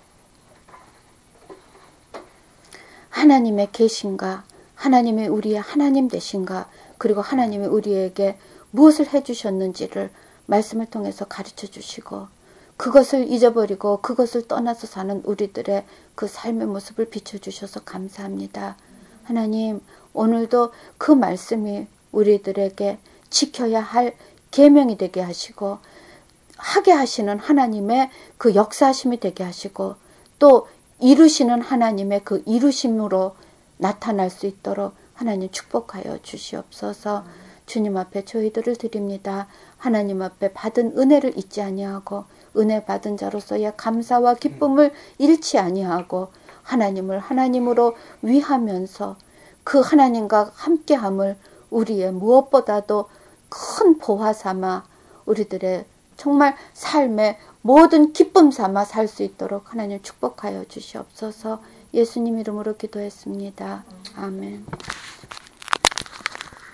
하나님의 계신가, 하나님이 우리의 하나님 되신가, 그리고 하나님이 우리에게 무엇을 해주셨는지를 말씀을 통해서 가르쳐 주시고 그것을 잊어버리고 그것을 떠나서 사는 우리들의 그 삶의 모습을 비춰주셔서 감사합니다. 하나님, 오늘도 그 말씀이 우리들에게 지켜야 할 계명이 되게 하시고 하게 하시는 하나님의 그 역사하심이 되게 하시고 또 이루시는 하나님의 그 이루심으로 나타날 수 있도록 하나님 축복하여 주시옵소서. 주님 앞에 저희들을 드립니다. 하나님 앞에 받은 은혜를 잊지 아니하고 은혜 받은 자로서의 감사와 기쁨을 잃지 아니하고 하나님을 하나님으로 위하면서 그 하나님과 함께함을 우리의 무엇보다도 큰 보화 삼아 우리들의 정말 삶의 모든 기쁨 삼아 살 수 있도록 하나님 축복하여 주시옵소서. 예수님 이름으로 기도했습니다. 아멘.